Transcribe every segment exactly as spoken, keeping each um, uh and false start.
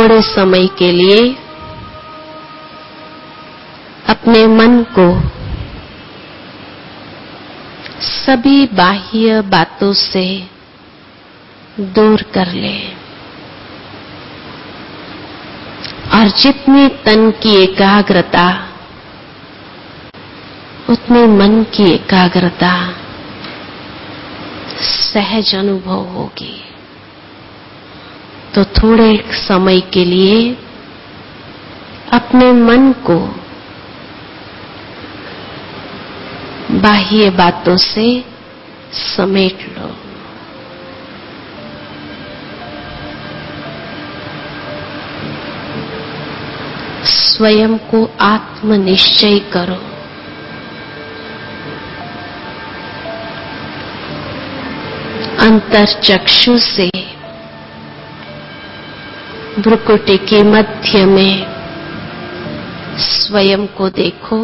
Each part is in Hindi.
थोड़े समय के लिए अपने मन को सभी बाह्य बातों से दूर कर ले और जितनी तन की एकाग्रता उतनी मन की एकाग्रता सहज अनुभव होगी। तो थोड़े समय के लिए अपने मन को बाह्य बातों से समेट लो। स्वयं को आत्मनिश्चय करो। अंतर्चक्षु से भ्रुकुटी के मध्य में स्वयं को देखो।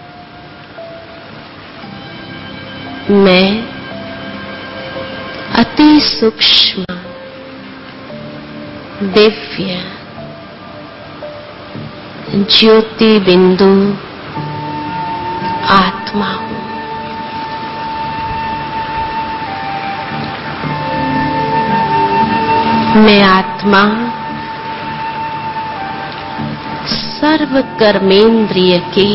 मैं अति सूक्ष्म दिव्य ज्योति बिंदु आत्मा हूं। मैं आत्मा सर्व कर्मेंद्रिय की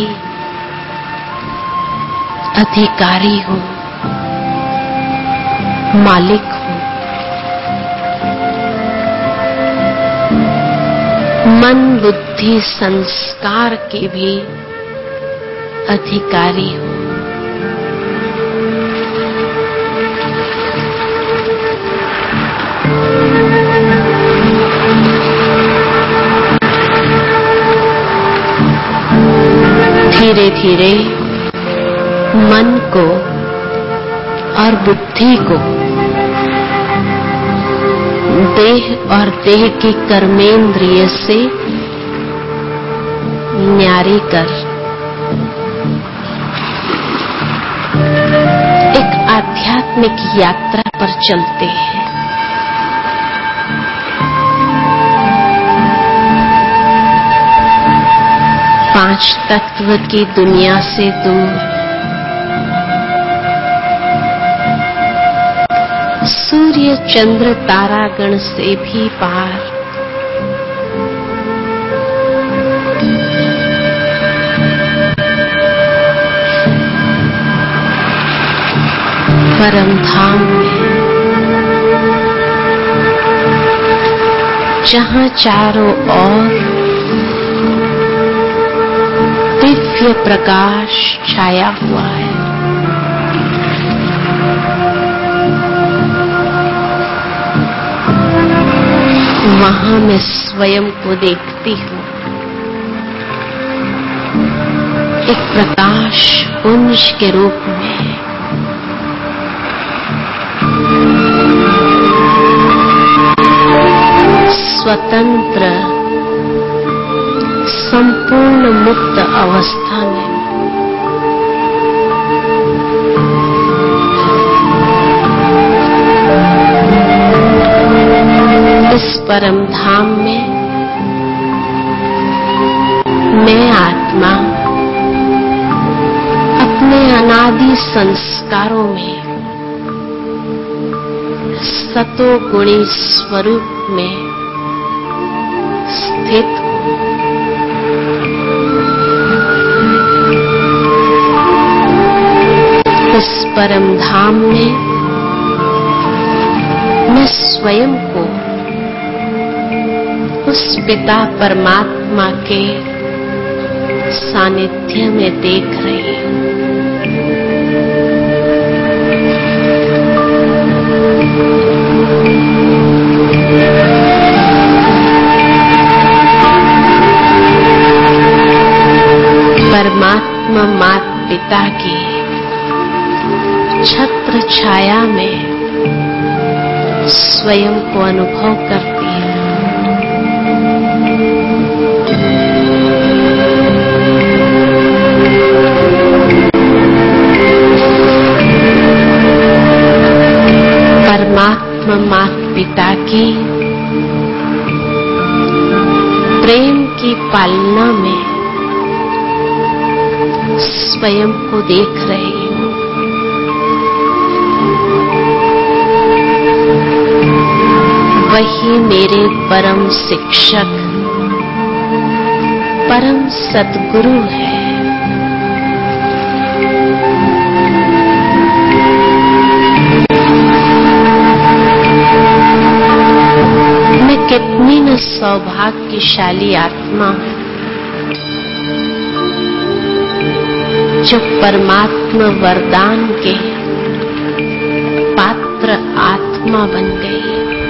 अधिकारी हूं, मालिक हूं। मन बुद्धि संस्कार के भी अधिकारी हूं। धीरे धीरे मन को और बुद्धि को देह और देह की कर्मेंद्रिय से न्यारी कर एक आध्यात्मिक यात्रा पर चलते हैं। पांच तत्व की दुनिया से दूर सूर्य चंद्र तारागण से भी पार परम धाम में, जहां चारों ओर दिव्य प्रकाश छाया हुआ है। वहां मैं स्वयं को देखती हूं एक प्रकाश पुंज के रूप में। स्वतंत्र संपूर्ण मुक्त अवस्था में इस परम धाम में मैं आत्मा अपने अनादि संस्कारों में सतोगुणी स्वरूप में स्थित हूं। इस परम धाम में मैं स्वयं को उस पिता परमात्मा के सानिध्य में देख रही हूं। परमात्मा माता पिता की छत्र छाया में स्वयं को अनुभव करती है। परमात्मा माता पिता की प्रेम की पालना में स्वयं को देख रही हूं। वही मेरे परम शिक्षक, परम सद्गुरु है। मैं कितनी न सौभाग्यशाली आत्मा हूं जो परमात्मा वरदान के पात्र आत्मा बन गई।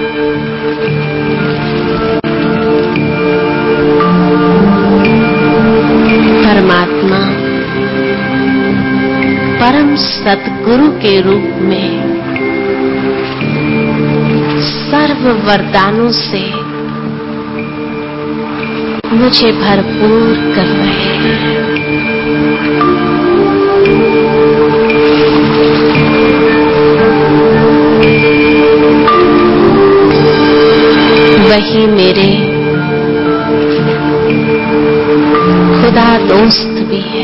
परमात्मा परम सद्गुरु के रूप में सर्व वरदानों से मुझे भरपूर कर रहे हैं। वही मेरे खुदा दोस्त भी है।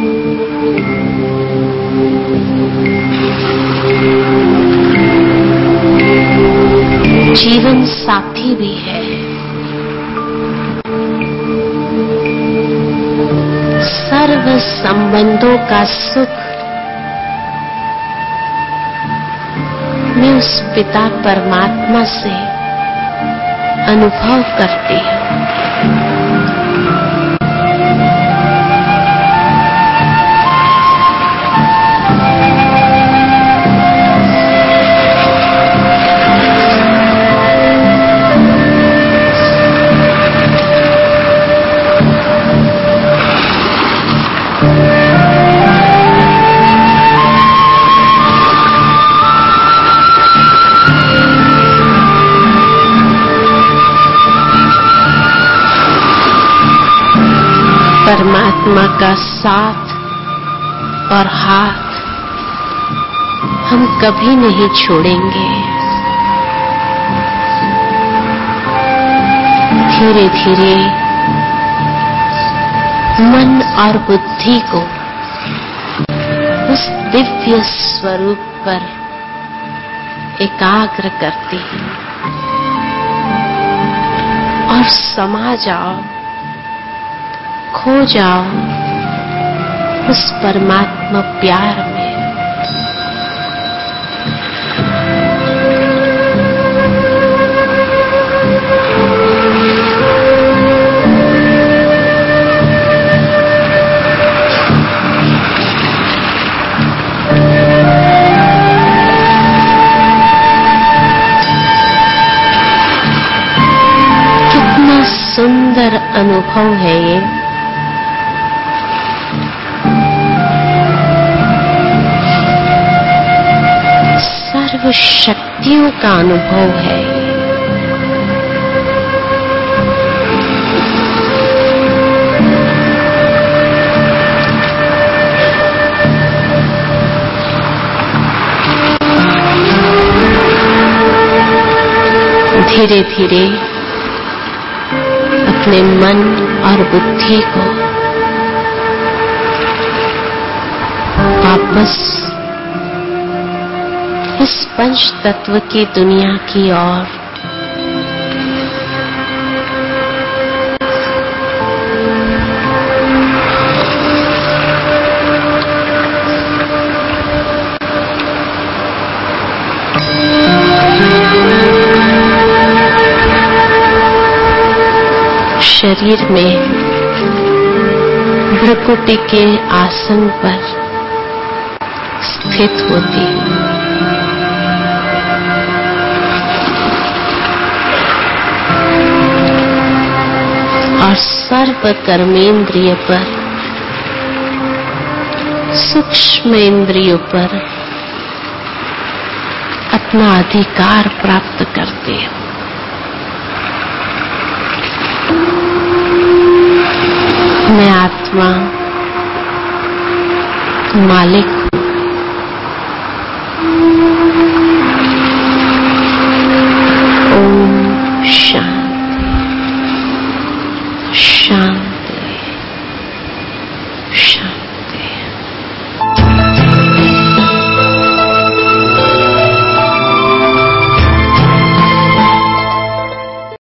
जीवन साथी भी है। सर्व संबंधों का सुख मैं उस पिता परमात्मा से अनुभव करती हूँ। परमात्मा का साथ और हाथ हम कभी नहीं छोड़ेंगे। धीरे धीरे मन और बुद्धि को उस दिव्य स्वरूप पर एकाग्र करती हूँ और समा जाओ, खो जाओ उस परमात्मा प्यार में। कितना सुंदर अनुभव है ये। सर्व शक्तियों का अनुभव है। धीरे धीरे अपने मन और बुद्धि को वापस इस पंच तत्व की दुनिया की ओर शरीर में भ्रकुटी के आसन पर स्थित होती हूँ। और सर्व कर्मेंद्रिय पर, सूक्ष्म इंद्रियों पर अपना अधिकार प्राप्त करते हैं। मैं आत्मा मालिक